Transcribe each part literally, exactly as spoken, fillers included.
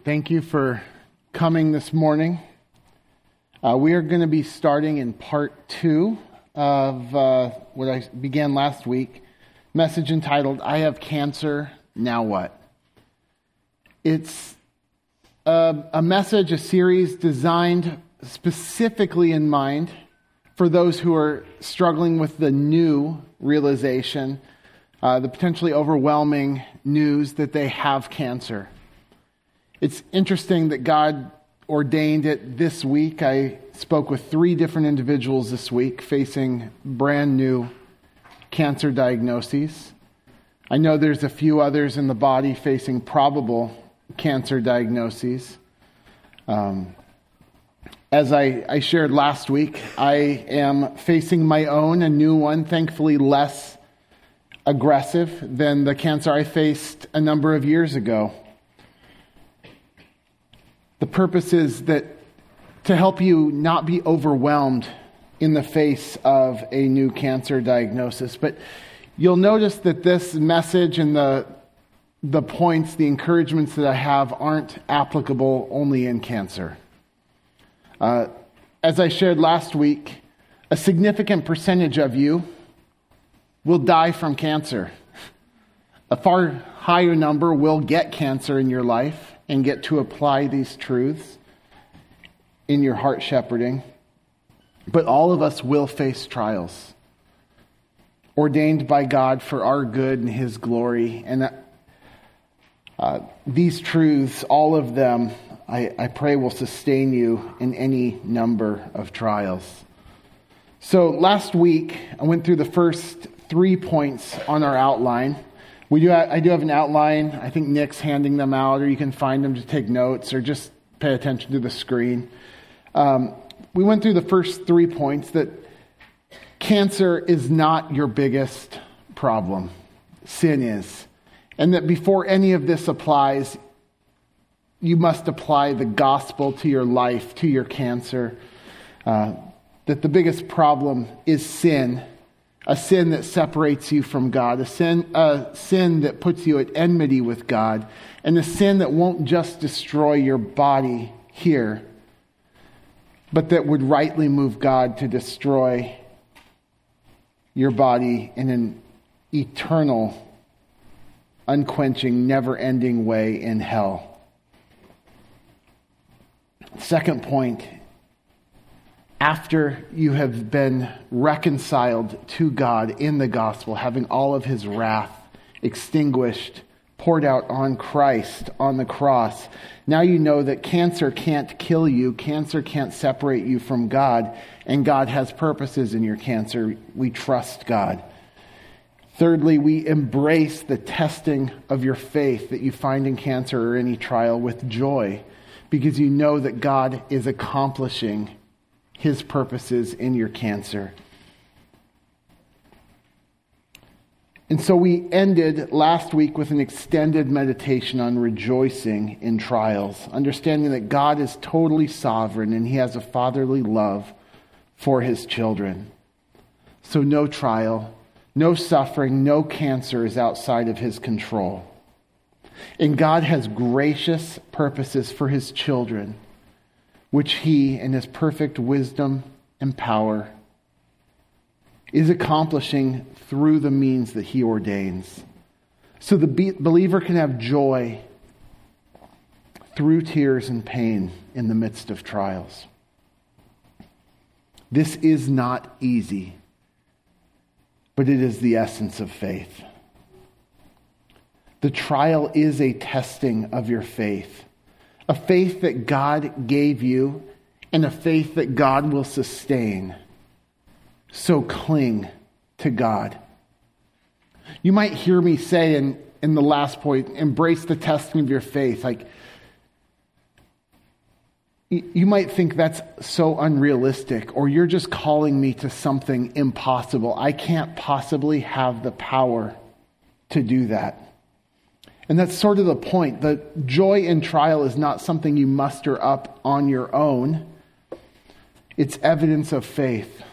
Thank you for coming this morning. Uh, we are going to be starting in part two of uh, what I began last week, message entitled, I Have Cancer, Now What? It's a, a message, a series designed specifically in mind for those who are struggling with the new realization, uh, the potentially overwhelming news that they have cancer. It's interesting that God ordained it this week. I spoke with three different individuals this week facing brand new cancer diagnoses. I know there's a few others in the body facing probable cancer diagnoses. Um, as I, I shared last week, I am facing my own, a new one, thankfully less aggressive than the cancer I faced a number of years ago. The purpose is that to help you not be overwhelmed in the face of a new cancer diagnosis. But you'll notice that this message and the the points, the encouragements that I have aren't applicable only in cancer. Uh, as I shared last week, a significant percentage of you will die from cancer. A far higher number will get cancer in your life and get to apply these truths in your heart shepherding. But all of us will face trials ordained by God for our good and His glory. And uh, these truths, all of them, I, I pray will sustain you in any number of trials. So last week, I went through the first three points on our outline. We do. I do have an outline. I think Nick's handing them out, or you can find them to take notes, or just pay attention to the screen. Um, we went through the first three points that cancer is not your biggest problem. Sin is. And that before any of this applies, you must apply the gospel to your life, to your cancer. Uh, that the biggest problem is sin. A sin that separates you from God, a sin, a sin that puts you at enmity with God, and a sin that won't just destroy your body here, but that would rightly move God to destroy your body in an eternal, unquenching, never-ending way in hell. Second point, after you have been reconciled to God in the gospel, having all of His wrath extinguished, poured out on Christ on the cross, now you know that cancer can't kill you, cancer can't separate you from God, and God has purposes in your cancer. We trust God. Thirdly, we embrace the testing of your faith that you find in cancer or any trial with joy, because you know that God is accomplishing His purposes in your cancer. And so we ended last week with an extended meditation on rejoicing in trials, understanding that God is totally sovereign and He has a fatherly love for His children. So no trial, no suffering, no cancer is outside of His control. And God has gracious purposes for His children, which He, in His perfect wisdom and power, is accomplishing through the means that He ordains. So the be- believer can have joy through tears and pain in the midst of trials. This is not easy, but it is the essence of faith. The trial is a testing of your faith. A faith that God gave you and a faith that God will sustain. So cling to God. You might hear me say in, in the last point, embrace the testing of your faith. Like, you might think that's so unrealistic, or you're just calling me to something impossible. I can't possibly have the power to do that. And that's sort of the point. The joy in trial is not something you muster up on your own. It's evidence of faith.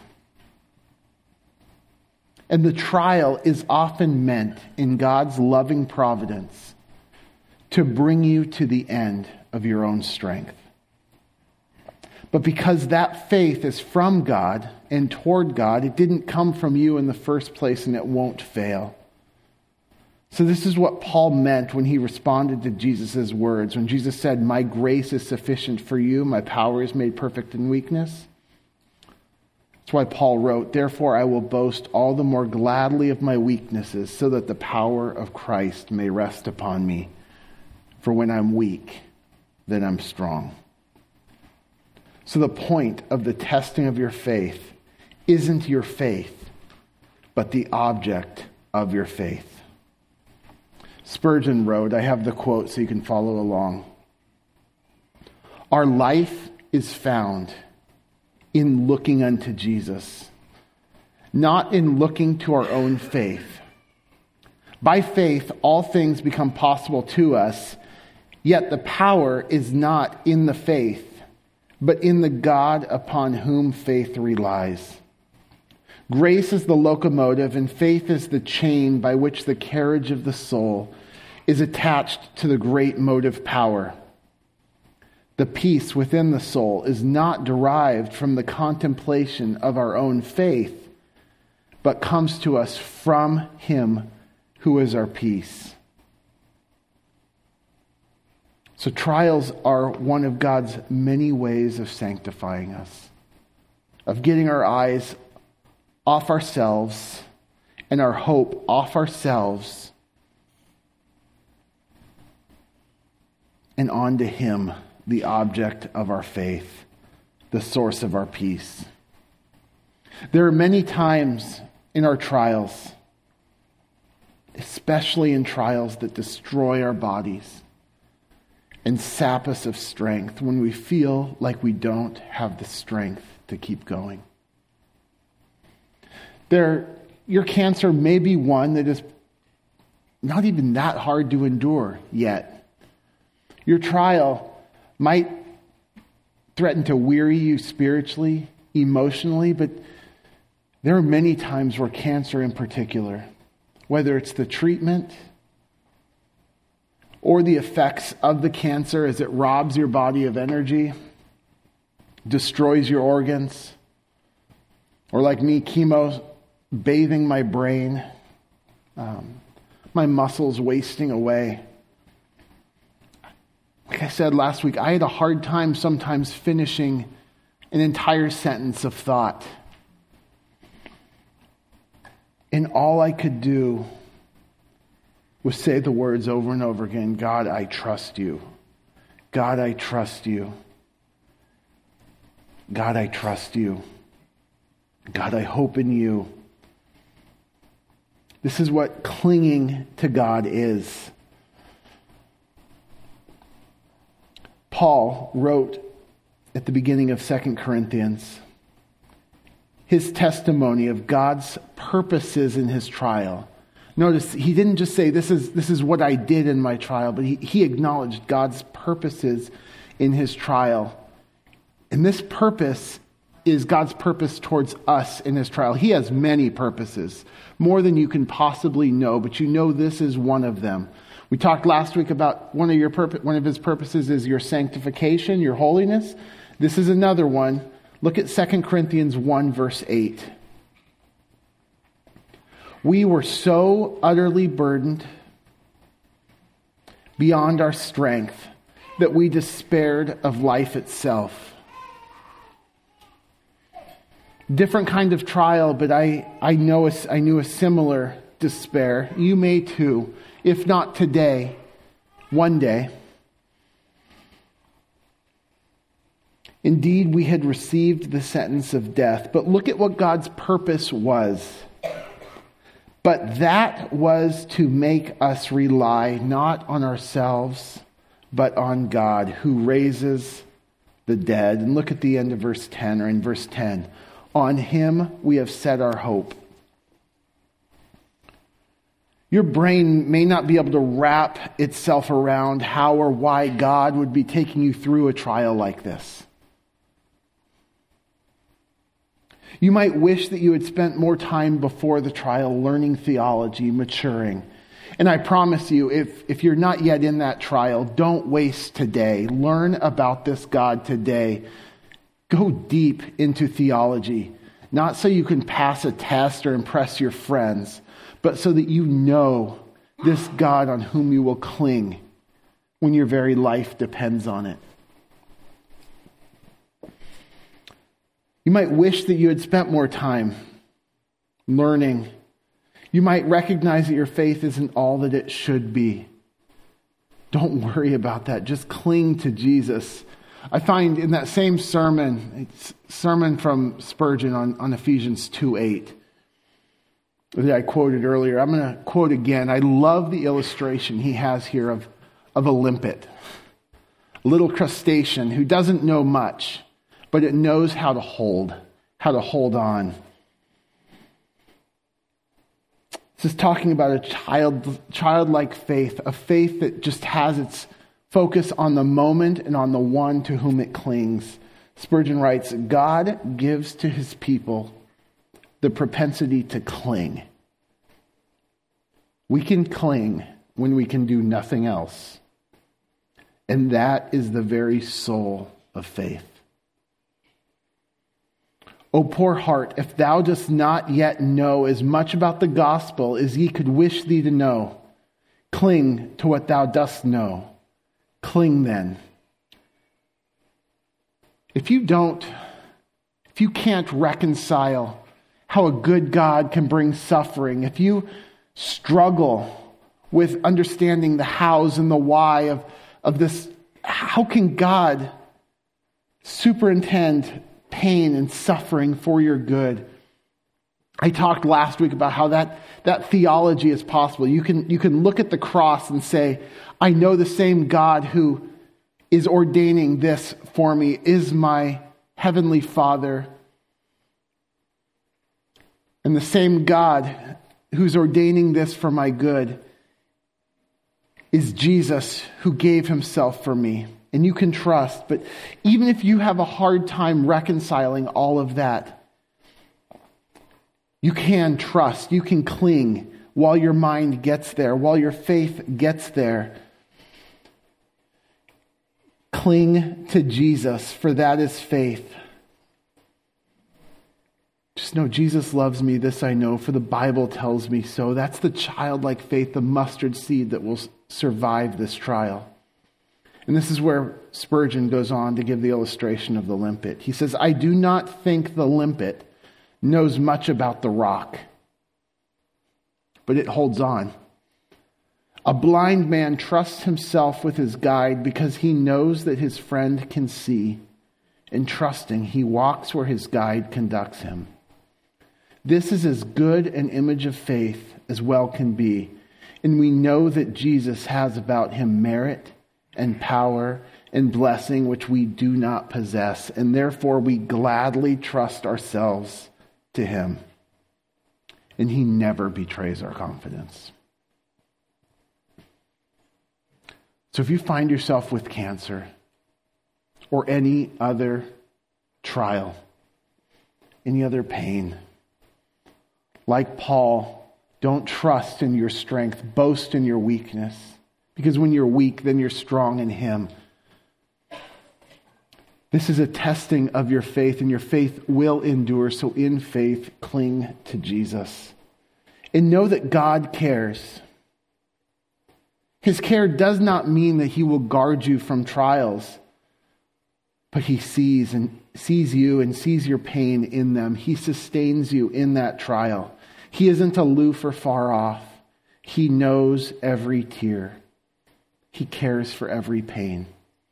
And the trial is often meant in God's loving providence to bring you to the end of your own strength. But because that faith is from God and toward God, it didn't come from you in the first place, and it won't fail. So this is what Paul meant when he responded to Jesus' words. When Jesus said, "My grace is sufficient for you, my power is made perfect in weakness." That's why Paul wrote, "Therefore I will boast all the more gladly of my weaknesses, so that the power of Christ may rest upon me. For when I'm weak, then I'm strong." So the point of the testing of your faith isn't your faith, but the object of your faith. Spurgeon wrote, I have the quote so you can follow along. "Our life is found in looking unto Jesus, not in looking to our own faith. By faith, all things become possible to us, yet the power is not in the faith, but in the God upon whom faith relies. Grace is the locomotive, and faith is the chain by which the carriage of the soul is attached to the great motive power. The peace within the soul is not derived from the contemplation of our own faith, but comes to us from Him who is our peace." So trials are one of God's many ways of sanctifying us, of getting our eyes off ourselves and our hope off ourselves and onto Him, the object of our faith, the source of our peace. There are many times in our trials, especially in trials that destroy our bodies and sap us of strength, when we feel like we don't have the strength to keep going. There, your cancer may be one that is not even that hard to endure yet. Your trial might threaten to weary you spiritually, emotionally, but there are many times where cancer in particular, whether it's the treatment or the effects of the cancer as it robs your body of energy, destroys your organs, or like me, chemo bathing my brain, um, my muscles wasting away. Like I said last week, I had a hard time sometimes finishing an entire sentence of thought. And all I could do was say the words over and over again, "God, I trust you. God, I trust you. God, I trust you. God, I hope in you." This is what clinging to God is. Paul wrote at the beginning of Second Corinthians his testimony of God's purposes in his trial. Notice, he didn't just say, this is, this is what I did in my trial, but he, he acknowledged God's purposes in his trial. And this purpose is God's purpose towards us in his trial. He has many purposes, more than you can possibly know, but you know this is one of them. We talked last week about one of your purpose, one of his purposes is your sanctification, your holiness. This is another one. Look at Second Corinthians one, verse eight. "We were so utterly burdened beyond our strength that we despaired of life itself." Different kind of trial, but I, I know a, I knew a similar despair. You may too, if not today, one day. Indeed, we had received the sentence of death. But look at what God's purpose was. But that was to make us rely not on ourselves, but on God, who raises the dead. And look at the end of verse ten, or in verse ten. "On him we have set our hope." Your brain may not be able to wrap itself around how or why God would be taking you through a trial like this. You might wish that you had spent more time before the trial learning theology, maturing. And I promise you, if, if you're not yet in that trial, don't waste today. Learn about this God today. Go deep into theology, not so you can pass a test or impress your friends, but so that you know this God on whom you will cling when your very life depends on it. You might wish that you had spent more time learning. You might recognize that your faith isn't all that it should be. Don't worry about that. Just cling to Jesus. I find in that same sermon, it's sermon from Spurgeon on, on Ephesians two eight, that I quoted earlier. I'm going to quote again. I love the illustration he has here of, of a limpet, a little crustacean who doesn't know much, but it knows how to hold, how to hold on. This is talking about a child, childlike faith, a faith that just has its focus on the moment and on the one to whom it clings. Spurgeon writes, God gives to his people the propensity to cling. We can cling when we can do nothing else. And that is the very soul of faith. O poor heart, if thou dost not yet know as much about the gospel as ye could wish thee to know, cling to what thou dost know. Cling then. If you don't, if you can't reconcile how a good God can bring suffering, if you struggle with understanding the hows and the why of, of this, how can God superintend pain and suffering for your good? I talked last week about how that, that theology is possible. You can, you can look at the cross and say, I know the same God who is ordaining this for me is my heavenly Father. And the same God who's ordaining this for my good is Jesus, who gave himself for me. And you can trust, but even if you have a hard time reconciling all of that, you can trust, you can cling while your mind gets there, while your faith gets there. Cling to Jesus, for that is faith. Just know Jesus loves me, this I know, for the Bible tells me so. That's the childlike faith, the mustard seed that will survive this trial. And this is where Spurgeon goes on to give the illustration of the limpet. He says, I do not think the limpet knows much about the rock, but it holds on. A blind man trusts himself with his guide because he knows that his friend can see. And trusting, he walks where his guide conducts him. This is as good an image of faith as well can be. And we know that Jesus has about him merit and power and blessing which we do not possess, and therefore we gladly trust ourselves to him. And he never betrays our confidence. So if you find yourself with cancer or any other trial, any other pain, like Paul, don't trust in your strength, boast in your weakness. Because when you're weak, then you're strong in him. This is a testing of your faith, and your faith will endure. So in faith, cling to Jesus. And know that God cares. His care does not mean that he will guard you from trials. But he sees and sees you and sees your pain in them. He sustains you in that trial. He isn't aloof or far off. He knows every tear. He cares for every pain.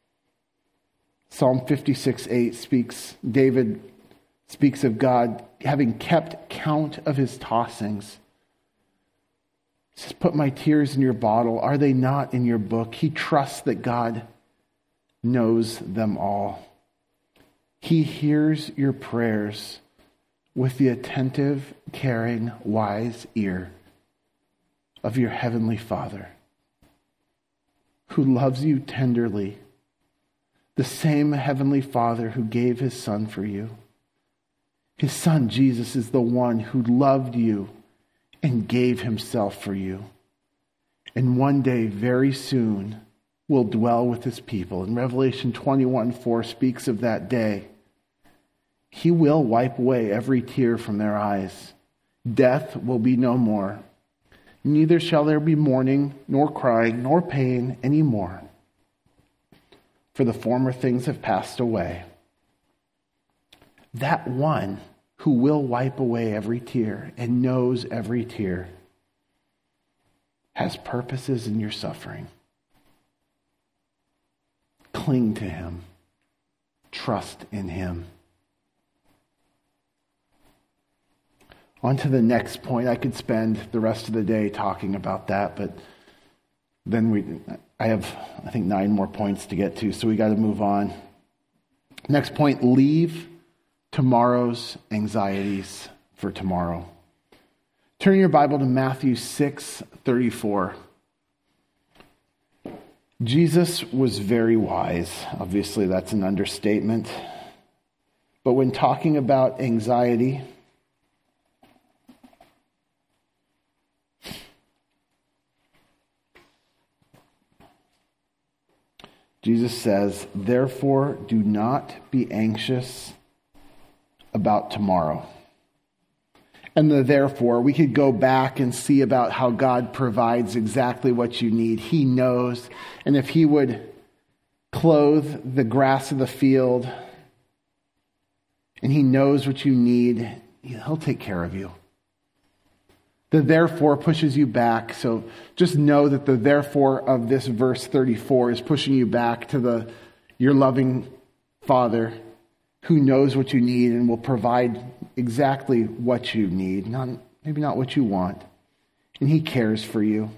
Psalm fifty-six eight speaks, David speaks of God having kept count of his tossings. He says, put my tears in your bottle. Are they not in your book? He trusts that God knows them all. He hears your prayers with the attentive, caring, wise ear of your heavenly Father, who loves you tenderly, the same heavenly Father who gave his Son for you. His Son, Jesus, is the one who loved you and gave himself for you. and one day, very soon, will dwell with his people. And Revelation twenty-one four speaks of that day. He will wipe away every tear from their eyes. Death will be no more. Neither shall there be mourning, nor crying, nor pain any more. For the former things have passed away. That one who will wipe away every tear and knows every tear has purposes in your suffering. Cling to him. Trust in him. On to the next point. I could spend the rest of the day talking about that, but then we, I have, I think, nine more points to get to, so we got to move on. Next point, leave tomorrow's anxieties for tomorrow. Turn your Bible to Matthew six thirty-four. Jesus was very wise. Obviously, that's an understatement. But when talking about anxiety, Jesus says, therefore, do not be anxious about tomorrow. And the therefore, we could go back and see about how God provides exactly what you need. He knows. And if he would clothe the grass of the field, and he knows what you need, he'll take care of you. The therefore pushes you back. So just know that the therefore of this verse thirty-four is pushing you back to the your loving Father who knows what you need and will provide exactly what you need, not maybe not what you want. And he cares for you.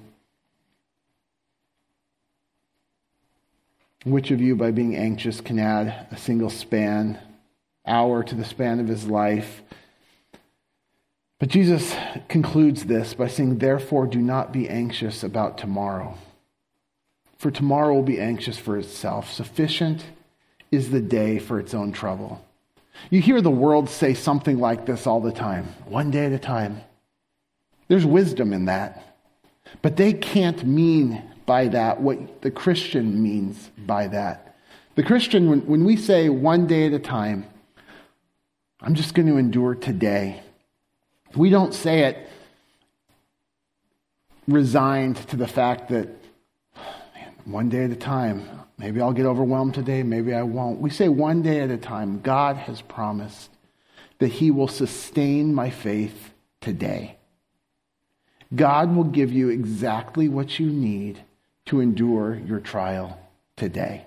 Which of you, by being anxious, can add a single span, hour to the span of his life? But Jesus concludes this by saying, therefore, do not be anxious about tomorrow. For tomorrow will be anxious for itself. Sufficient is the day for its own trouble. You hear the world say something like this all the time. One day at a time. There's wisdom in that. But they can't mean by that what the Christian means by that. The Christian, when, when we say one day at a time, I'm just going to endure today. We don't say it resigned to the fact that man, one day at a time, maybe I'll get overwhelmed today, maybe I won't. We say one day at a time. God has promised that he will sustain my faith today. God will give you exactly what you need to endure your trial today.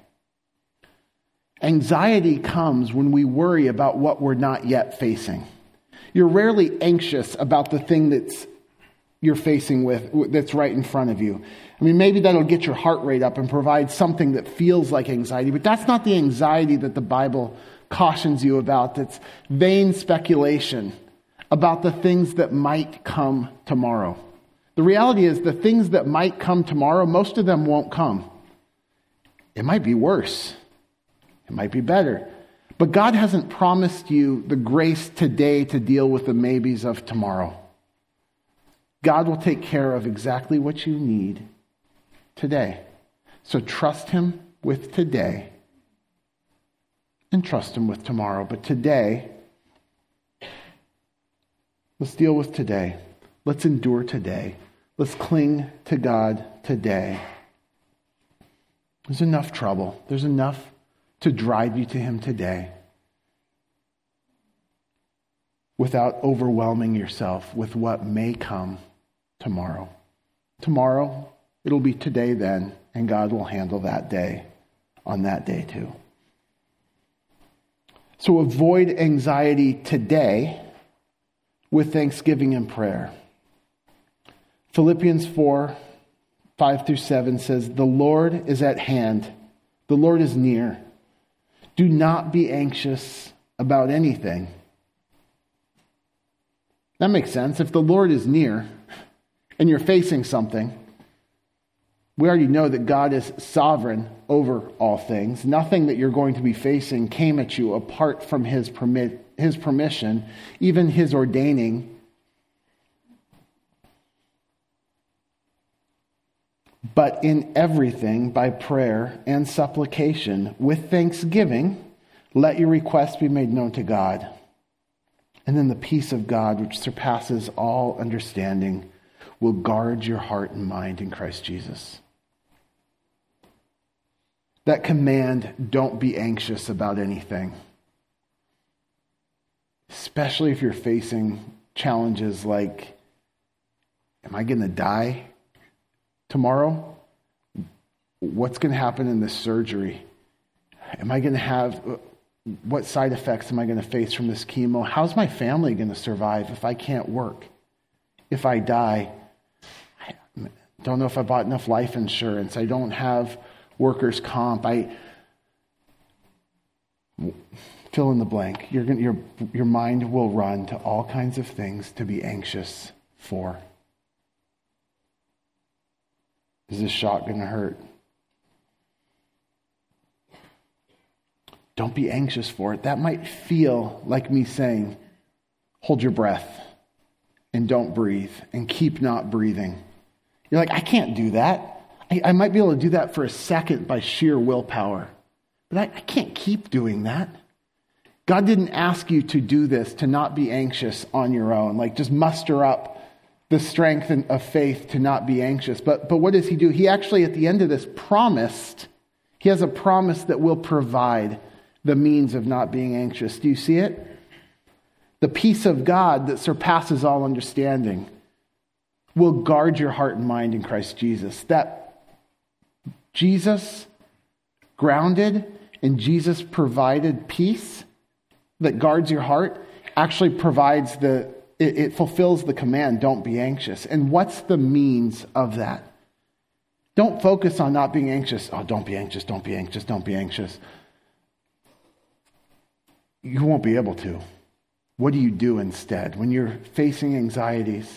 Anxiety comes when we worry about what we're not yet facing. You're rarely anxious about the thing that's you're facing with, that's right in front of you. I mean, maybe that'll get your heart rate up and provide something that feels like anxiety, but that's not the anxiety that the Bible cautions you about. That's vain speculation about the things that might come tomorrow. The reality is the things that might come tomorrow, most of them won't come. It might be worse. It might be better. But God hasn't promised you the grace today to deal with the maybes of tomorrow. God will take care of exactly what you need today. So trust him with today and trust him with tomorrow. But today, let's deal with today. Let's endure today. Let's cling to God today. There's enough trouble. There's enough to drive you to him today without overwhelming yourself with what may come tomorrow. Tomorrow, it'll be today then, and God will handle that day on that day too. So avoid anxiety today with thanksgiving and prayer. Philippians four, five through seven says, the Lord is at hand. The Lord is near. Do not be anxious about anything. That makes sense. If the Lord is near and you're facing something, we already know that God is sovereign over all things. Nothing that you're going to be facing came at you apart from his permit, his permission, even his ordaining. But in everything, by prayer and supplication, with thanksgiving, let your requests be made known to God. And then the peace of God, which surpasses all understanding, will guard your heart and mind in Christ Jesus. That command, don't be anxious about anything. Especially if you're facing challenges like, am I going to die tomorrow? What's going to happen in this surgery? Am I going to have, what side effects am I going to face from this chemo? How's my family going to survive if I can't work? If I die? I don't know if I bought enough life insurance. I don't have workers' comp. I fill in the blank. You're going, your, your mind will run to all kinds of things to be anxious for. Is this shot going to hurt? Don't be anxious for it. That might feel like me saying, hold your breath and don't breathe and keep not breathing. You're like, I can't do that. I, I might be able to do that for a second by sheer willpower, but I, I can't keep doing that. God didn't ask you to do this, to not be anxious on your own, like just muster up the strength of faith to not be anxious. But, but what does he do? He actually, at the end of this, promised, he has a promise that will provide the means of not being anxious. Do you see it? The peace of God that surpasses all understanding will guard your heart and mind in Christ Jesus. That Jesus grounded and Jesus provided peace that guards your heart actually provides the, it, it fulfills the command, don't be anxious. And what's the means of that? Don't focus on not being anxious. Oh, don't be anxious, don't be anxious, don't be anxious. You won't be able to. What do you do instead? When you're facing anxieties,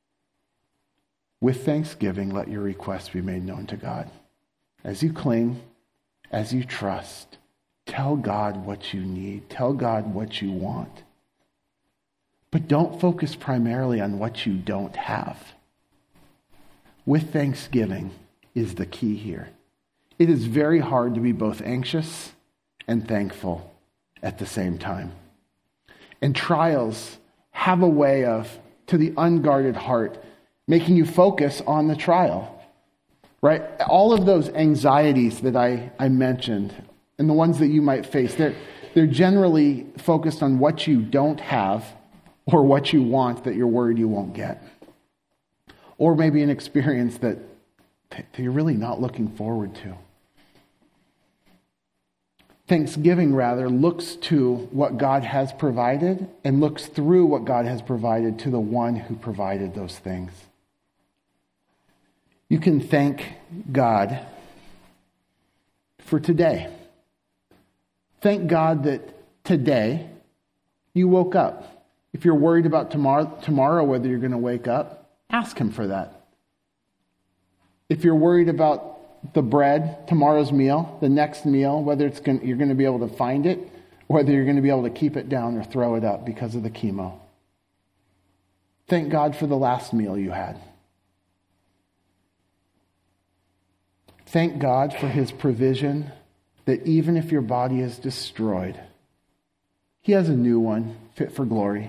with thanksgiving, let your requests be made known to God. As you cling, as you trust, tell God what you need. Tell God what you want. But don't focus primarily on what you don't have. With thanksgiving is the key here. It is very hard to be both anxious and thankful at the same time. And trials have a way of, to the unguarded heart, making you focus on the trial. Right? All of those anxieties that I, I mentioned, and the ones that you might face, they're, they're generally focused on what you don't have or what you want that you're worried you won't get. Or maybe an experience that, that you're really not looking forward to. Thanksgiving, rather, looks to what God has provided and looks through what God has provided to the one who provided those things. You can thank God for today. Thank God that today you woke up. If you're worried about tomorrow, tomorrow whether you're going to wake up, ask him for that. If you're worried about the bread, tomorrow's meal, the next meal, whether it's going, you're going to be able to find it, or whether you're going to be able to keep it down or throw it up because of the chemo. Thank God for the last meal you had. Thank God for his provision that even if your body is destroyed, he has a new one fit for glory.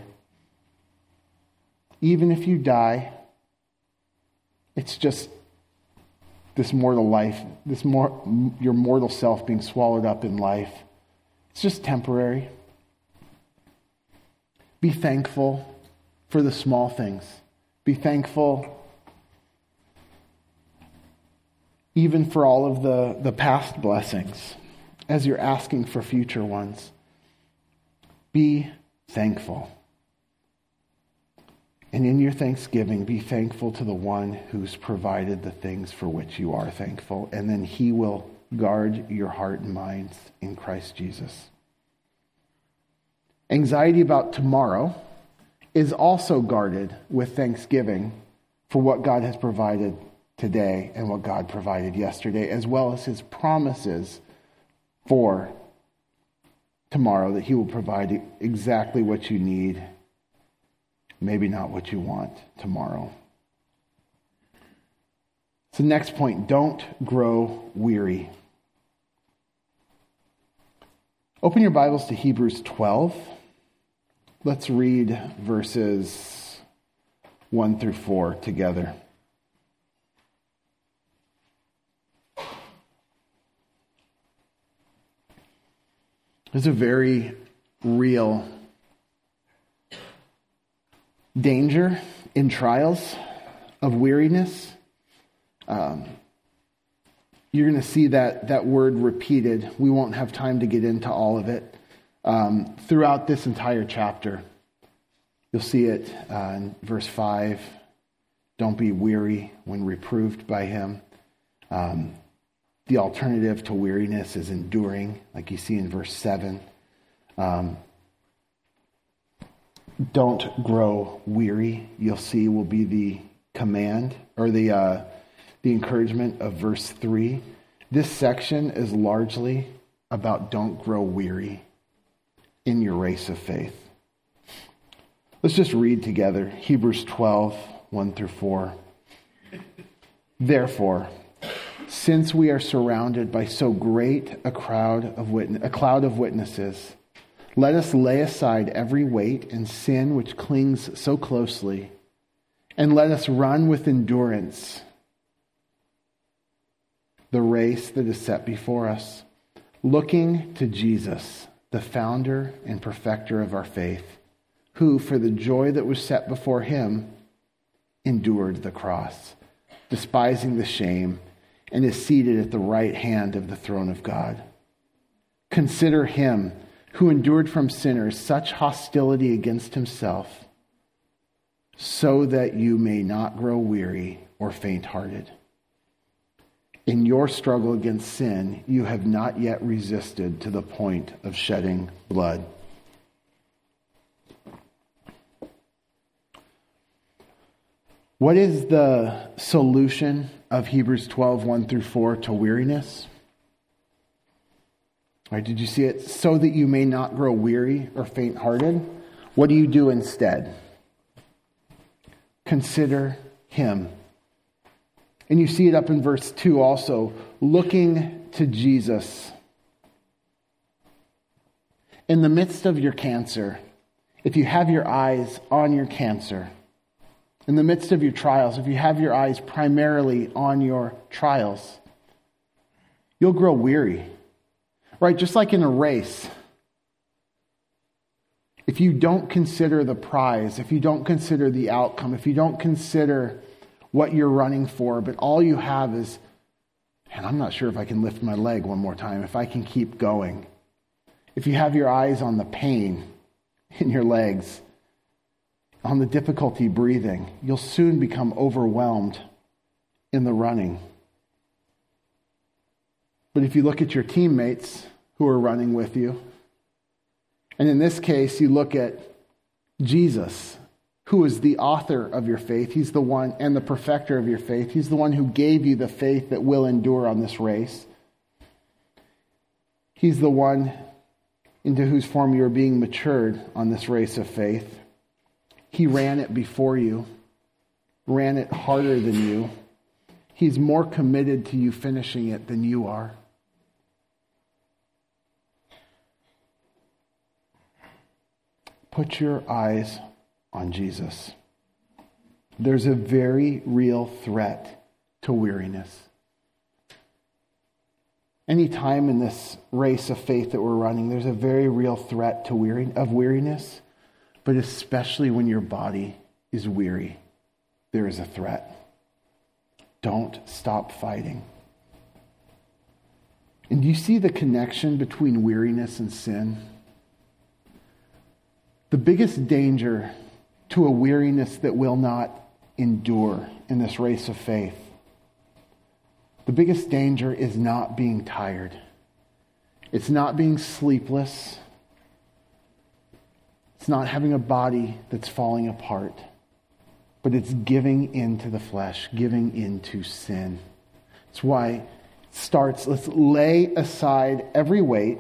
Even if you die, it's just this mortal life, this more your mortal self being swallowed up in life. It's just temporary. Be thankful for the small things. Be thankful even for all of the, the past blessings as you're asking for future ones. Be thankful. And in your thanksgiving, be thankful to the one who's provided the things for which you are thankful. And then he will guard your heart and minds in Christ Jesus. Anxiety about tomorrow is also guarded with thanksgiving for what God has provided today and what God provided yesterday, as well as his promises for tomorrow, that he will provide exactly what you need, maybe not what you want tomorrow. So next point, don't grow weary. Open your Bibles to Hebrews twelve. Let's read verses one through four together. There's a very real danger in trials of weariness. Um, you're going to see that, that word repeated. We won't have time to get into all of it. Um, throughout this entire chapter, you'll see it uh, in verse five. Don't be weary when reproved by him. Um, the alternative to weariness is enduring, like you see in verse seven. Um, don't grow weary, you'll see, will be the command or the uh, the encouragement of verse three. This section is largely about don't grow weary in your race of faith. Let's just read together Hebrews twelve, one through four. Therefore, since we are surrounded by so great a crowd of witness, a cloud of witnesses, let us lay aside every weight and sin which clings so closely, and let us run with endurance the race that is set before us, looking to Jesus, the founder and perfecter of our faith, who, for the joy that was set before him, endured the cross, despising the shame, and is seated at the right hand of the throne of God. Consider him who endured from sinners such hostility against himself, so that you may not grow weary or faint-hearted. In your struggle against sin, you have not yet resisted to the point of shedding blood. What is the solution of Hebrews twelve, one through four to weariness? All right, did you see it? So that you may not grow weary or faint-hearted. What do you do instead? Consider him. And you see it up in verse two also, looking to Jesus. In the midst of your cancer, if you have your eyes on your cancer, in the midst of your trials, if you have your eyes primarily on your trials, you'll grow weary. Right? Just like in a race, if you don't consider the prize, if you don't consider the outcome, if you don't consider what you're running for, but all you have is, and I'm not sure if I can lift my leg one more time, if I can keep going. If you have your eyes on the pain in your legs, on the difficulty breathing, you'll soon become overwhelmed in the running. But if you look at your teammates who are running with you, and in this case, you look at Jesus, who is the author of your faith. He's the one, and the perfecter of your faith. He's the one who gave you the faith that will endure on this race. He's the one into whose form you are being matured on this race of faith. He ran it before you, ran it harder than you. He's more committed to you finishing it than you are. Put your eyes on Jesus. There's a very real threat to weariness. Any time in this race of faith that we're running, there's a very real threat to weary, of weariness, but especially when your body is weary, there is a threat. Don't stop fighting. And do you see the connection between weariness and sin? The biggest danger to a weariness that will not endure in this race of faith, the biggest danger is not being tired. It's not being sleepless. It's not having a body that's falling apart. But it's giving into the flesh, giving into sin. It's why it starts, let's lay aside every weight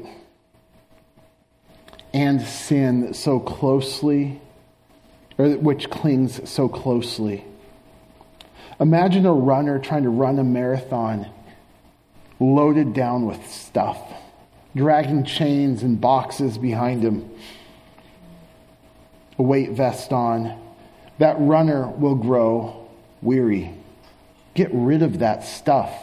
and sin so closely, or which clings so closely. Imagine a runner trying to run a marathon loaded down with stuff, dragging chains and boxes behind him, a weight vest on. That runner will grow weary. Get rid of that stuff.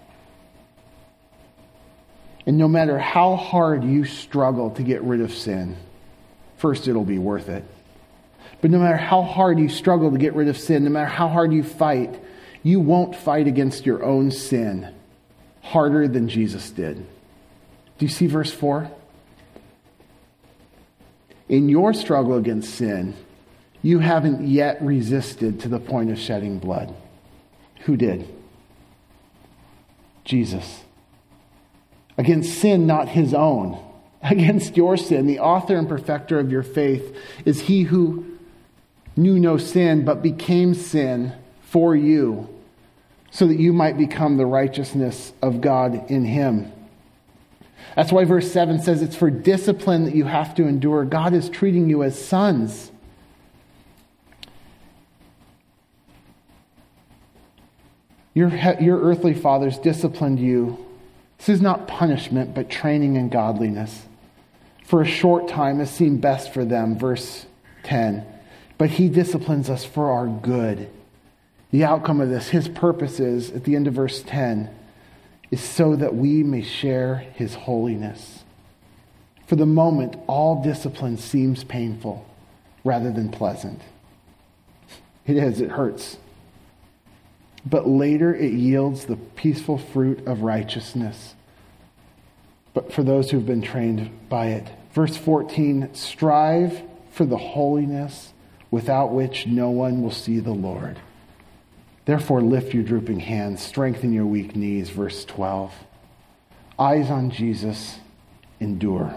And no matter how hard you struggle to get rid of sin, first it'll be worth it. But no matter how hard you struggle to get rid of sin, no matter how hard you fight, you won't fight against your own sin harder than Jesus did. Do you see verse four? In your struggle against sin, you haven't yet resisted to the point of shedding blood. Who did? Jesus. Against sin, not his own. Against your sin, the author and perfecter of your faith is he who knew no sin, but became sin for you, so that you might become the righteousness of God in him. That's why verse seven says it's for discipline that you have to endure. God is treating you as sons. Your, your earthly fathers disciplined you. This is not punishment, but training in godliness. For a short time it seemed best for them, verse ten. But he disciplines us for our good. The outcome of this, his purpose is, at the end of verse ten, is so that we may share his holiness. For the moment, all discipline seems painful rather than pleasant. It is, it hurts. But later it yields the peaceful fruit of righteousness. But for those who've been trained by it. Verse fourteen, strive for the holiness without which no one will see the Lord. Therefore lift your drooping hands, strengthen your weak knees. Verse twelve, eyes on Jesus, endure.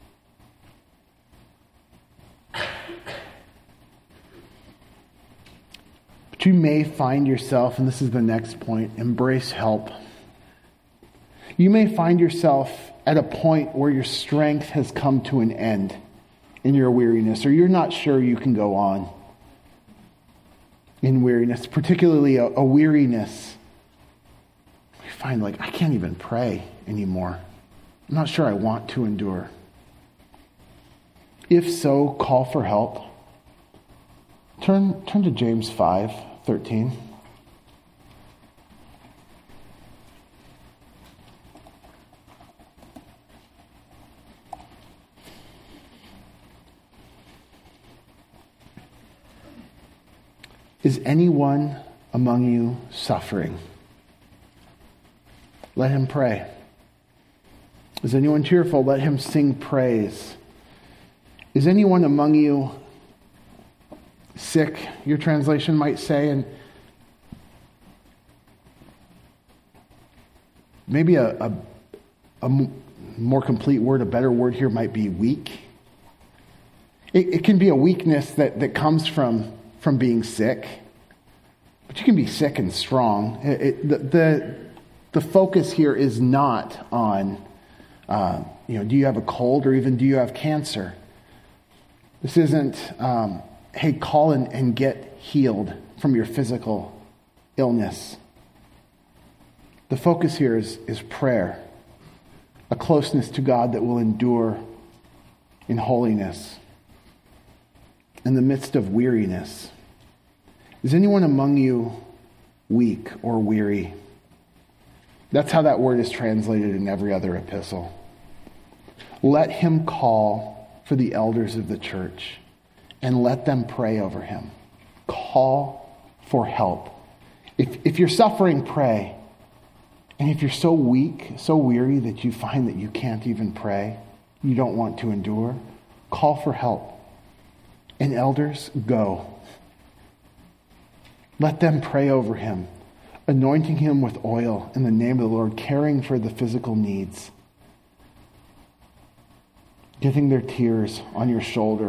But you may find yourself, and this is the next point, embrace help. You may find yourself at a point where your strength has come to an end in your weariness, or you're not sure you can go on in weariness, particularly a, a weariness. You find like, I can't even pray anymore. I'm not sure I want to endure. If so, call for help. Turn, turn to James five thirteen. Is anyone among you suffering? Let him pray. Is anyone cheerful? Let him sing praise. Is anyone among you sick, your translation might say, and maybe a, a, a more complete word, a better word here might be weak. It, it can be a weakness that, that comes from, from being sick, but you can be sick and strong. It, it, the, the, the focus here is not on, uh, you know, do you have a cold or even do you have cancer? This isn't, um, hey, call and, and get healed from your physical illness. The focus here is, is prayer, a closeness to God that will endure in holiness in the midst of weariness. Is anyone among you weak or weary? That's how that word is translated in every other epistle. Let him call for the elders of the church and let them pray over him. Call for help. If, if you're suffering, pray. And if you're so weak, so weary that you find that you can't even pray, you don't want to endure, call for help. And elders, go. Let them pray over him, anointing him with oil in the name of the Lord, caring for the physical needs, getting their tears on your shoulder.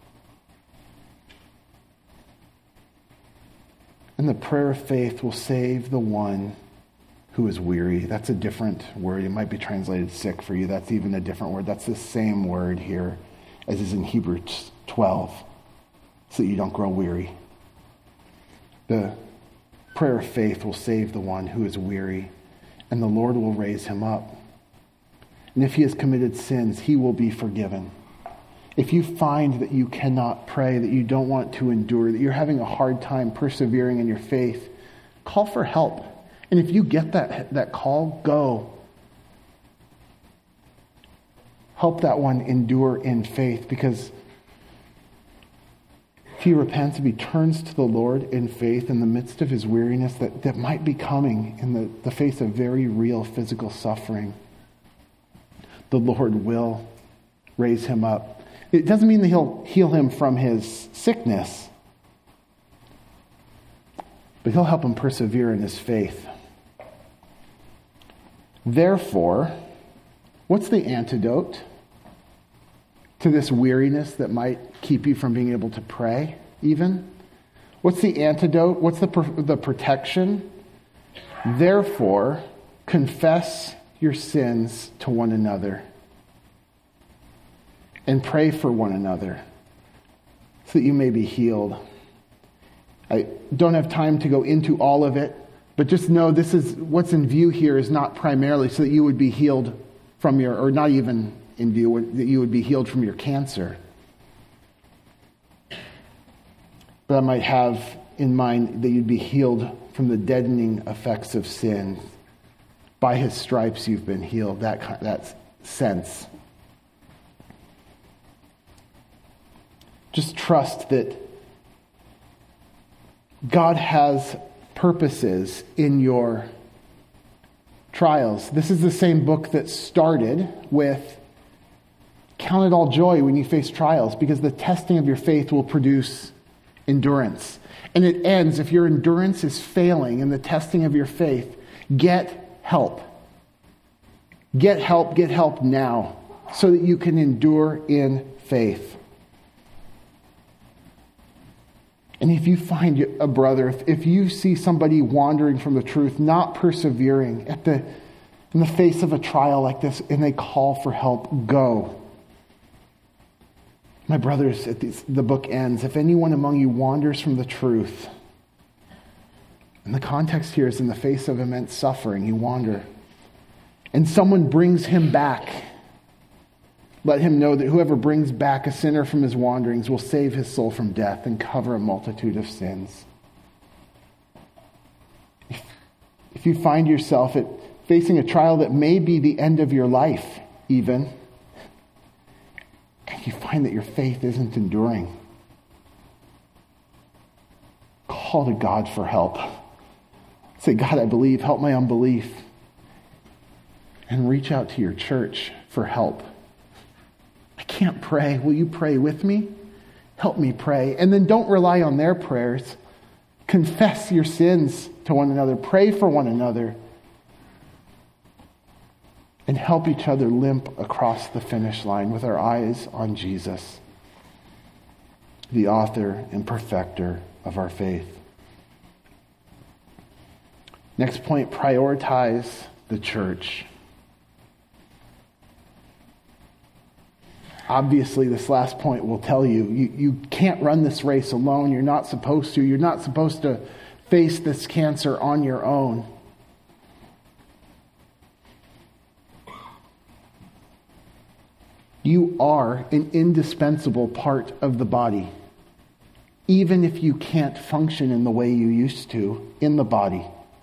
And the prayer of faith will save the one who is weary. That's a different word. It might be translated sick for you. That's even a different word. That's the same word here as is in Hebrews twelve, so that you don't grow weary. The prayer of faith will save the one who is weary, and the Lord will raise him up. And if he has committed sins, he will be forgiven. If you find that you cannot pray, that you don't want to endure, that you're having a hard time persevering in your faith, call for help. And if you get that, that call, go. Help that one endure in faith, because if he repents, if he turns to the Lord in faith in the midst of his weariness that, that might be coming in the, the face of very real physical suffering, the Lord will raise him up. It doesn't mean that he'll heal him from his sickness, but he'll help him persevere in his faith. Therefore, what's the antidote to this weariness that might keep you from being able to pray even? What's the antidote? What's the, the protection? Therefore, confess your sins to one another and pray for one another so that you may be healed. I don't have time to go into all of it, but just know this is what's in view here is not primarily so that you would be healed from your, or not even in view, that you would be healed from your cancer. But I might have in mind that you'd be healed from the deadening effects of sin. By his stripes you've been healed, that, that sense. Just trust that God has purposes in your trials. This is the same book that started with count it all joy when you face trials, because the testing of your faith will produce endurance. And it ends, if your endurance is failing in the testing of your faith, get help. Get help, get help now, so that you can endure in faith. And if you find a brother, if, if you see somebody wandering from the truth, not persevering at the in the face of a trial like this, and they call for help, go. My brothers, at this, the book ends, if anyone among you wanders from the truth, and the context here is in the face of immense suffering, you wander, and someone brings him back, let him know that whoever brings back a sinner from his wanderings will save his soul from death and cover a multitude of sins. If, if you find yourself at facing a trial that may be the end of your life, even, and you find that your faith isn't enduring, call to God for help. Say, God, I believe, help my unbelief. And reach out to your church for help. I can't pray. Will you pray with me? Help me pray. And then don't rely on their prayers. Confess your sins to one another. Pray for one another. And help each other limp across the finish line with our eyes on Jesus, the author and perfecter of our faith. Next point, prioritize the church. Obviously, this last point will tell you, you, you can't run this race alone. You're not supposed to. You're not supposed to face this cancer on your own. You are an indispensable part of the body, even if you can't function in the way you used to in the body.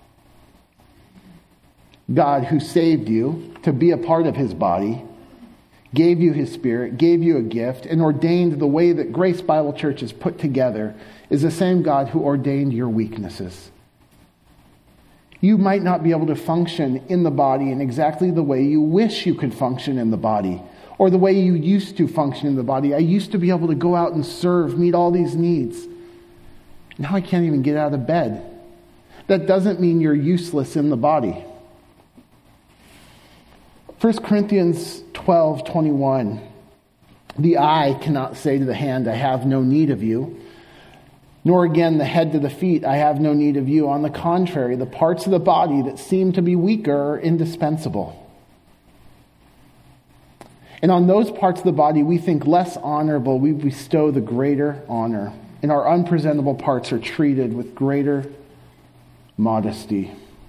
God, who saved you to be a part of his body, gave you his Spirit, gave you a gift, and ordained the way that Grace Bible Church is put together, is the same God who ordained your weaknesses. You might not be able to function in the body in exactly the way you wish you could function in the body, or the way you used to function in the body. I used to be able to go out and serve, meet all these needs. Now I can't even get out of bed. That doesn't mean you're useless in the body. First Corinthians twelve twenty-one. The eye cannot say to the hand, I have no need of you. Nor again the head to the feet, I have no need of you. On the contrary, the parts of the body that seem to be weaker are indispensable. And on those parts of the body we think less honorable, we bestow the greater honor. And our unpresentable parts are treated with greater modesty.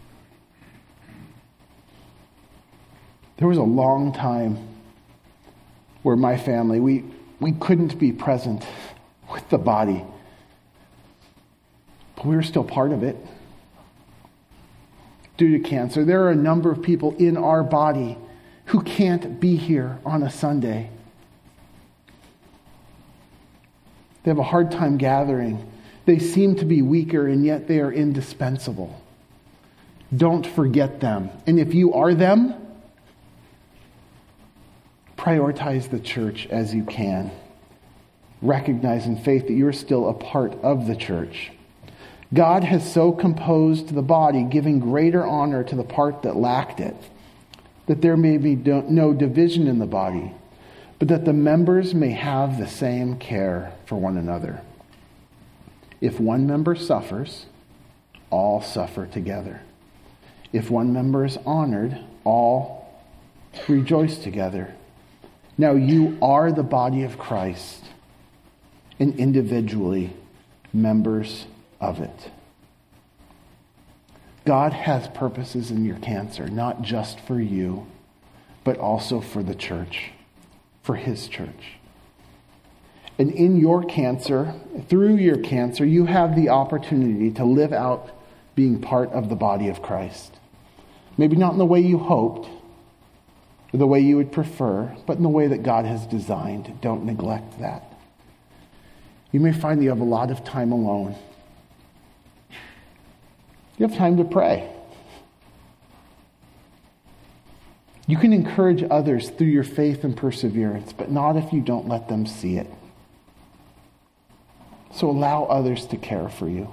There was a long time where my family, we, we couldn't be present with the body, but we were still part of it. Due to cancer, there are a number of people in our body who can't be here on a Sunday. They have a hard time gathering. They seem to be weaker, and yet they are indispensable. Don't forget them. And if you are them, prioritize the church as you can. Recognize in faith that you're still a part of the church. God has so composed the body, giving greater honor to the part that lacked it, that there may be no division in the body, but that the members may have the same care for one another. If one member suffers, all suffer together. If one member is honored, all rejoice together. Now you are the body of Christ, and individually members of it. God has purposes in your cancer, not just for you, but also for the church, for His church. And in your cancer, through your cancer, you have the opportunity to live out being part of the body of Christ. Maybe not in the way you hoped, or the way you would prefer, but in the way that God has designed. Don't neglect that. You may find that you have a lot of time alone. You have time to pray. You can encourage others through your faith and perseverance, but not if you don't let them see it. So allow others to care for you.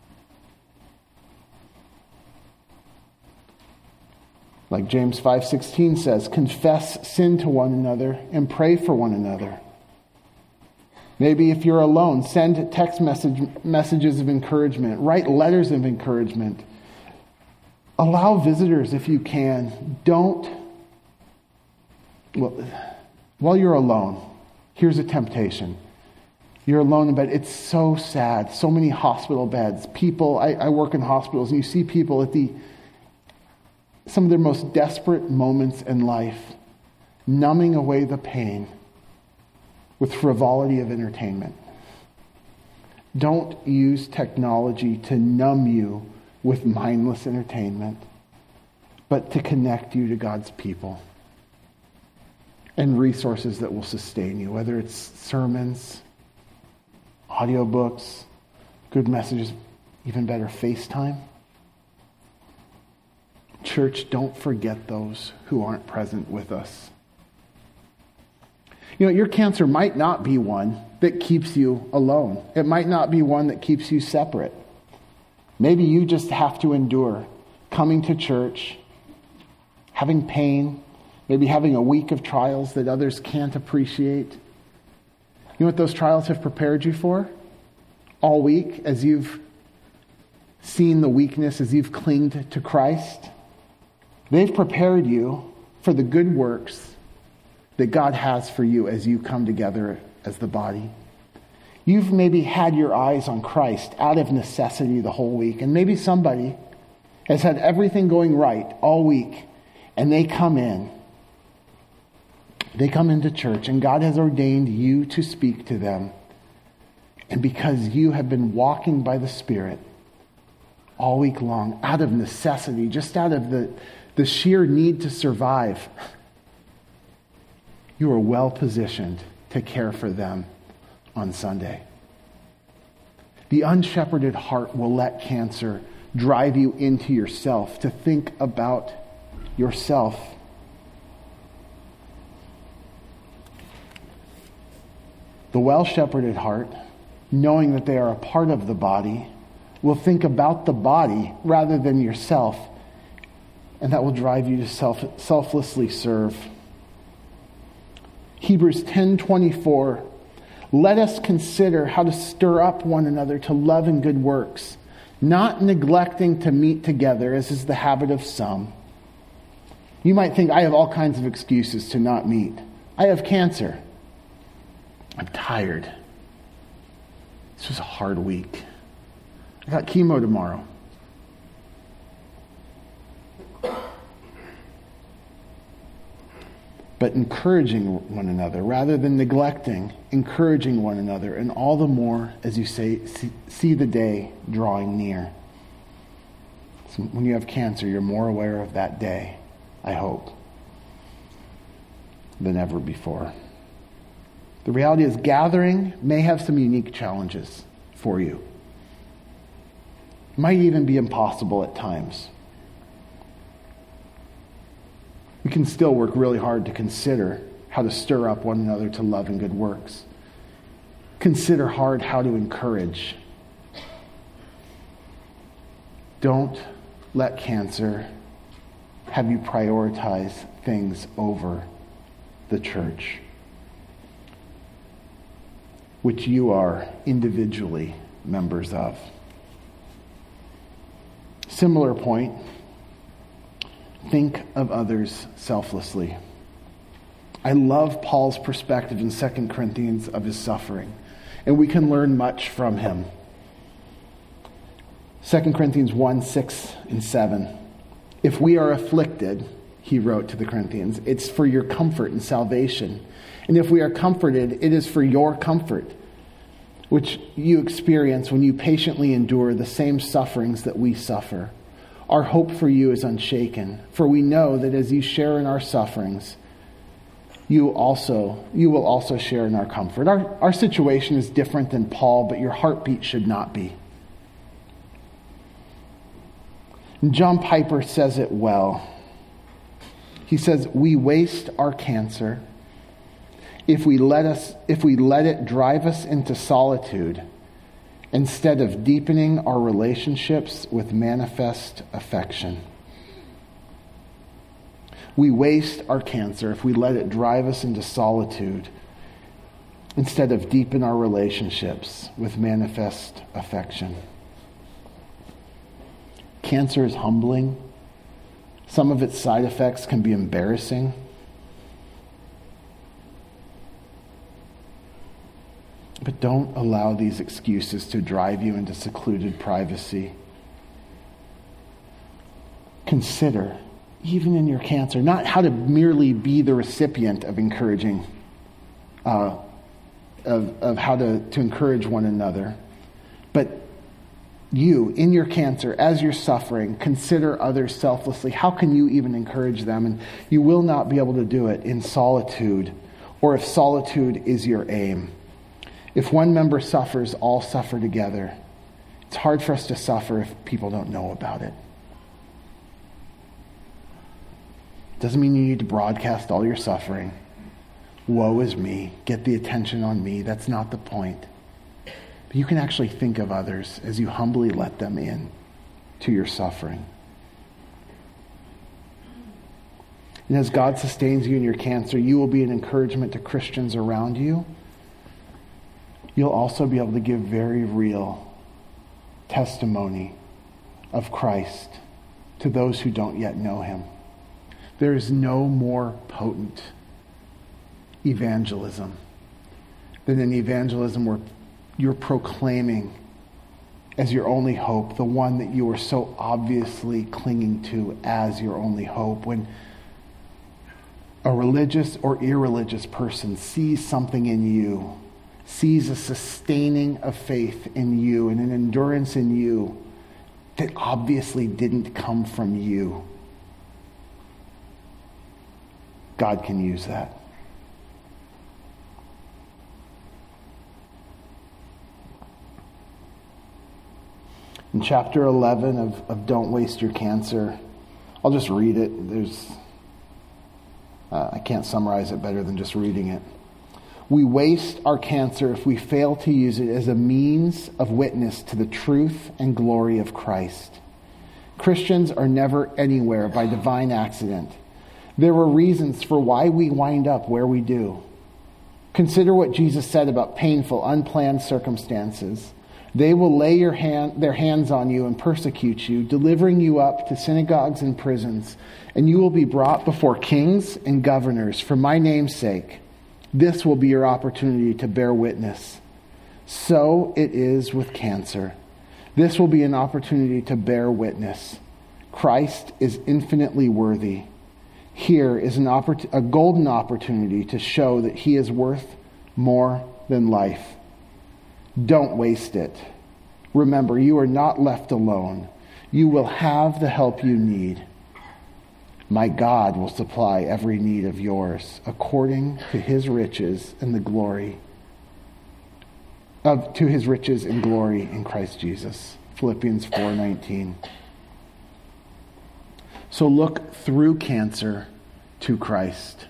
Like James five sixteen says, confess sin to one another and pray for one another. Maybe if you're alone, send text message, messages of encouragement. Write letters of encouragement. Allow visitors if you can. Don't, well, while you're alone, here's a temptation. You're alone in bed. It's so sad. So many hospital beds. People, I, I work in hospitals, and you see people at the some of their most desperate moments in life, numbing away the pain with frivolity of entertainment. Don't use technology to numb you with mindless entertainment, but to connect you to God's people and resources that will sustain you, whether it's sermons, audiobooks, good messages, even better, FaceTime. Church, don't forget those who aren't present with us. You know, your cancer might not be one that keeps you alone. It might not be one that keeps you separate. Maybe you just have to endure coming to church, having pain, maybe having a week of trials that others can't appreciate. You know what those trials have prepared you for? All week, as you've seen the weakness, as you've clinged to Christ, they've prepared you for the good works that God has for you as you come together as the body. You've maybe had your eyes on Christ out of necessity the whole week, and maybe somebody has had everything going right all week, and they come in. They come into church, and God has ordained you to speak to them. And because you have been walking by the Spirit all week long, out of necessity, just out of the, the sheer need to survive, you are well positioned to care for them on Sunday. The unshepherded heart will let cancer drive you into yourself, to think about yourself. The well-shepherded heart, knowing that they are a part of the body, will think about the body rather than yourself, and that will drive you to self, selflessly serve. Hebrews ten twenty-four, let us consider how to stir up one another to love and good works, not neglecting to meet together, as is the habit of some. You might think, I have all kinds of excuses to not meet. I have cancer. I'm tired. This was a hard week. I got chemo tomorrow. but encouraging one another rather than neglecting, encouraging one another, and all the more as you say, see, see the day drawing near. So when you have cancer, you're more aware of that day, I hope, than ever before. The reality is gathering may have some unique challenges for you. It might even be impossible at times. We can still work really hard to consider how to stir up one another to love and good works. Consider hard how to encourage. Don't let cancer have you prioritize things over the church, which you are individually members of. Similar point. Think of others selflessly. I love Paul's perspective in Second Corinthians of his suffering, and we can learn much from him. Second Corinthians one, six, and seven. If we are afflicted, he wrote to the Corinthians, it's for your comfort and salvation. And if we are comforted, it is for your comfort, which you experience when you patiently endure the same sufferings that we suffer. Our hope for you is unshaken, for we know that as you share in our sufferings, you also you will also share in our comfort. Our, our situation is different than Paul, but your heartbeat should not be. And John Piper says it well. He says, we waste our cancer if we let us if we let it drive us into solitude, instead of deepening our relationships with manifest affection. We waste our cancer if we let it drive us into solitude instead of deepen our relationships with manifest affection. Cancer is humbling. Some of its side effects can be embarrassing. But don't allow these excuses to drive you into secluded privacy. Consider, even in your cancer, not how to merely be the recipient of encouraging, uh, of, of how to, to encourage one another, but you, in your cancer, as you're suffering, consider others selflessly. How can you even encourage them? And you will not be able to do it in solitude, or if solitude is your aim. If one member suffers, all suffer together. It's hard for us to suffer if people don't know about it. Doesn't mean you need to broadcast all your suffering. Woe is me. Get the attention on me. That's not the point. But you can actually think of others as you humbly let them in to your suffering. And as God sustains you in your cancer, you will be an encouragement to Christians around you. You'll also be able to give very real testimony of Christ to those who don't yet know him. There is no more potent evangelism than an evangelism where you're proclaiming as your only hope the one that you are so obviously clinging to as your only hope. When a religious or irreligious person sees something in you, sees a sustaining of faith in you and an endurance in you that obviously didn't come from you, God can use that. In chapter eleven of, of Don't Waste Your Cancer, I'll just read it. There's, uh, I can't summarize it better than just reading it. We waste our cancer if we fail to use it as a means of witness to the truth and glory of Christ. Christians are never anywhere by divine accident. There were reasons for why we wind up where we do. Consider what Jesus said about painful, unplanned circumstances. They will lay your hand, their hands on you and persecute you, delivering you up to synagogues and prisons, and you will be brought before kings and governors for my name's sake. This will be your opportunity to bear witness. So it is with cancer. This will be an opportunity to bear witness. Christ is infinitely worthy. here is an oppor- a golden opportunity to show that he is worth more than life. Don't waste it. Remember, you are not left alone. You will have the help you need. My God will supply every need of yours according to his riches and the glory of to his riches and glory in Christ Jesus. Philippians four nineteen. So look through cancer to Christ.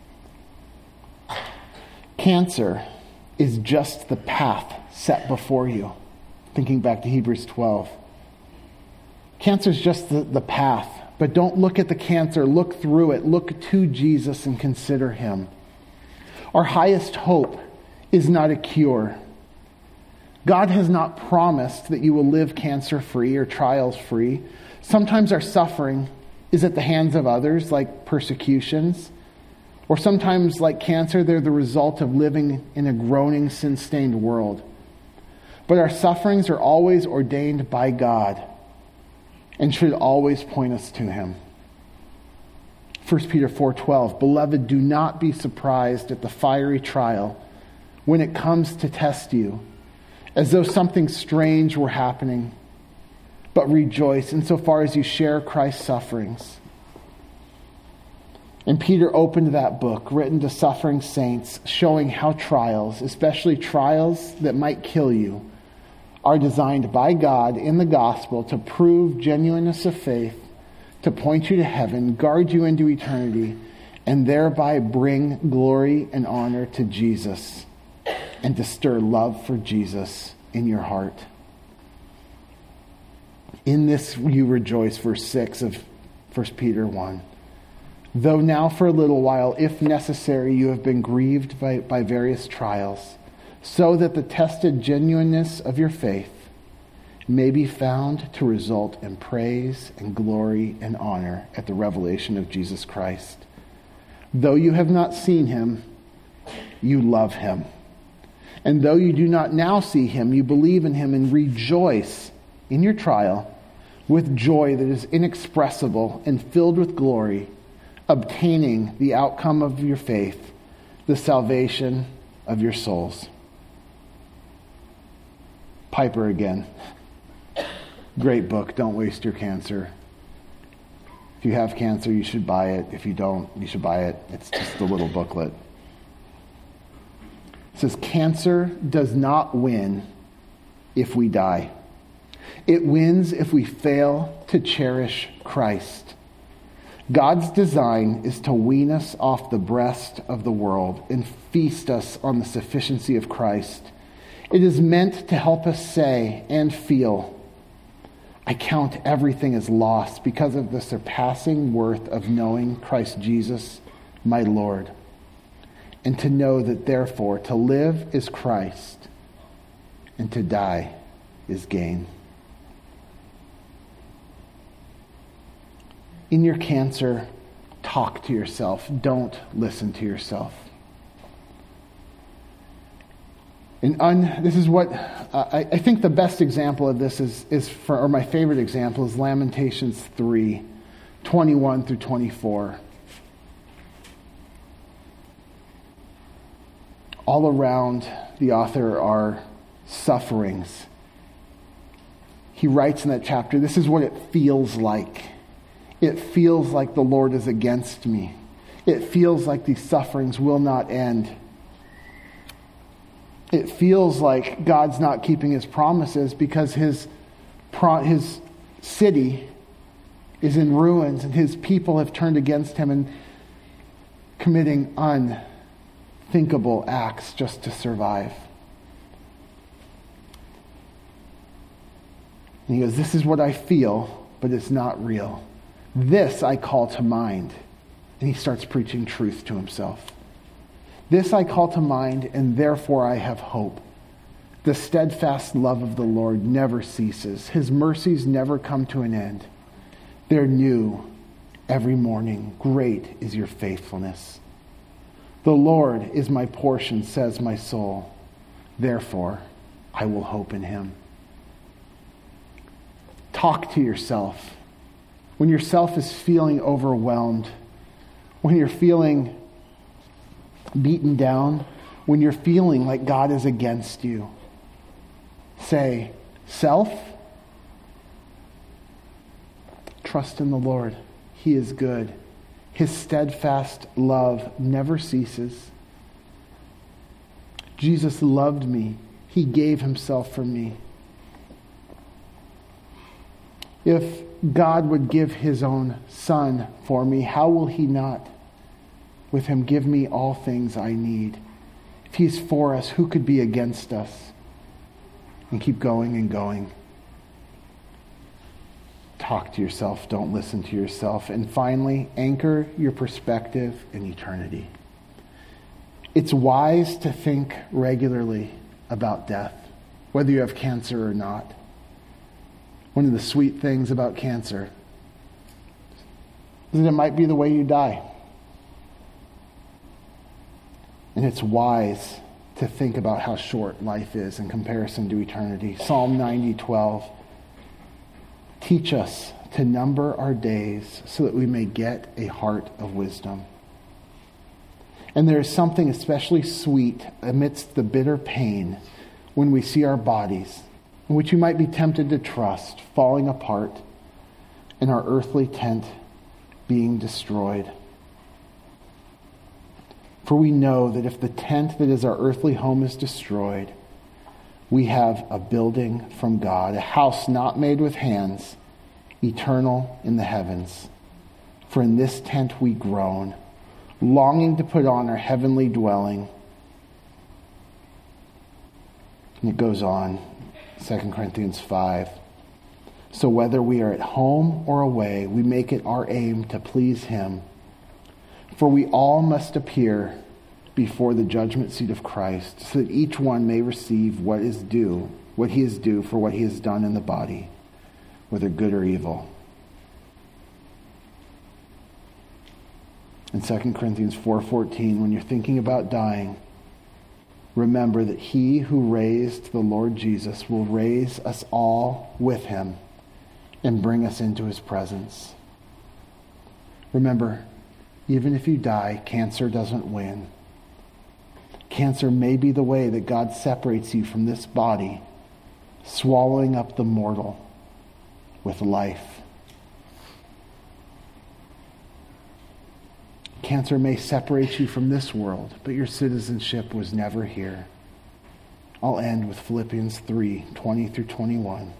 Cancer is just the path set before you. Thinking back to Hebrews twelve. Cancer is just the, the path. But don't look at the cancer. Look through it. Look to Jesus and consider him. Our highest hope is not a cure. God has not promised that you will live cancer-free or trials-free. Sometimes our suffering is at the hands of others, like persecutions. Or sometimes, like cancer, they're the result of living in a groaning, sin-stained world. But our sufferings are always ordained by God and should always point us to him. First Peter four twelve, Beloved, do not be surprised at the fiery trial when it comes to test you, as though something strange were happening, but rejoice insofar as you share Christ's sufferings. And Peter opened that book, written to suffering saints, showing how trials, especially trials that might kill you, are designed by God in the gospel to prove genuineness of faith, to point you to heaven, guard you into eternity, and thereby bring glory and honor to Jesus, and to stir love for Jesus in your heart. In this you rejoice, verse six of First Peter one. Though now for a little while, if necessary, you have been grieved by, by various trials, so that the tested genuineness of your faith may be found to result in praise and glory and honor at the revelation of Jesus Christ. Though you have not seen him, you love him. And though you do not now see him, you believe in him and rejoice in your trial with joy that is inexpressible and filled with glory, obtaining the outcome of your faith, the salvation of your souls. Piper again. Great book. Don't waste your cancer. If you have cancer, you should buy it. If you don't, you should buy it. It's just a little booklet. It says, cancer does not win if we die. It wins if we fail to cherish Christ. God's design is to wean us off the breast of the world and feast us on the sufficiency of Christ. It is meant to help us say and feel, I count everything as lost because of the surpassing worth of knowing Christ Jesus, my Lord. And to know that therefore to live is Christ and to die is gain. In your cancer, talk to yourself. Don't listen to yourself. And un, this is what, uh, I, I think the best example of this is, is for, or my favorite example is Lamentations three, twenty-one through twenty-four. All around the author are sufferings. He writes in that chapter, this is what it feels like. It feels like the Lord is against me. It feels like these sufferings will not end. It feels like God's not keeping his promises because his, his city is in ruins and his people have turned against him and committing unthinkable acts just to survive. And he goes, this is what I feel, but it's not real. This I call to mind. And he starts preaching truth to himself. This I call to mind, and therefore I have hope. The steadfast love of the Lord never ceases. His mercies never come to an end. They're new every morning. Great is your faithfulness. The Lord is my portion, says my soul. Therefore, I will hope in him. Talk to yourself. When yourself is feeling overwhelmed, when you're feeling beaten down, when you're feeling like God is against you, say, self, trust in the Lord. He is good. His steadfast love never ceases. Jesus loved me. He gave himself for me. If God would give his own Son for me, how will he not with him give me all things I need? If he's for us, who could be against us? And keep going and going. Talk to yourself. Don't listen to yourself. And finally, anchor your perspective in eternity. It's wise to think regularly about death, whether you have cancer or not. One of the sweet things about cancer is that it might be the way you die. And it's wise to think about how short life is in comparison to eternity. Psalm ninety twelve. Teach us to number our days so that we may get a heart of wisdom. And there is something especially sweet amidst the bitter pain when we see our bodies, in which you might be tempted to trust, falling apart, and our earthly tent being destroyed. For we know that if the tent that is our earthly home is destroyed, we have a building from God, a house not made with hands, eternal in the heavens. For in this tent we groan, longing to put on our heavenly dwelling. And it goes on, Second Corinthians five. So whether we are at home or away, we make it our aim to please him. For we all must appear before the judgment seat of Christ, so that each one may receive what is due, what he is due for what he has done in the body, whether good or evil. In Second Corinthians four fourteen, when you're thinking about dying, remember that he who raised the Lord Jesus will raise us all with him and bring us into his presence. Remember, even if you die, cancer doesn't win. Cancer may be the way that God separates you from this body, swallowing up the mortal with life. Cancer may separate you from this world, but your citizenship was never here. I'll end with Philippians three, twenty through twenty-one.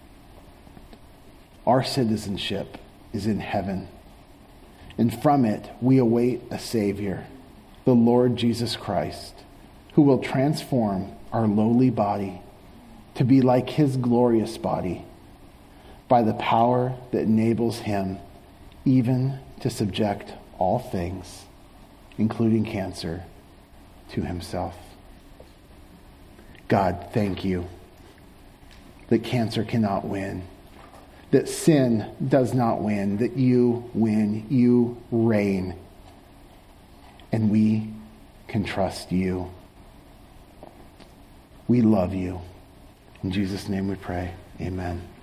Our citizenship is in heaven, and from it we await a Savior, the Lord Jesus Christ, who will transform our lowly body to be like his glorious body by the power that enables him even to subject all things, including cancer, to himself. God, thank you that cancer cannot win, that sin does not win, that you win, you reign, and we can trust you. We love you. In Jesus' name we pray. Amen.